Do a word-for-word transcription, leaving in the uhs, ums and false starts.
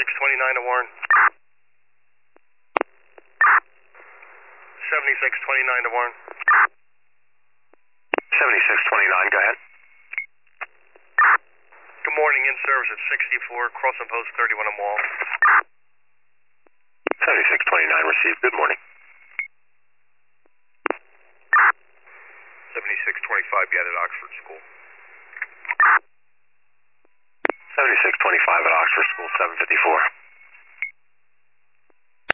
twenty-nine to Warren. seventy-six twenty-nine to Warren. seventy-six twenty-nine, go ahead. Good morning, in service at sixty-four, crossing post thirty-one on Wall. seventy-six twenty-nine received, good morning. seventy-six twenty-five, get at Oxford School. seventy-six twenty-five at Oxford School, seven fifty-four.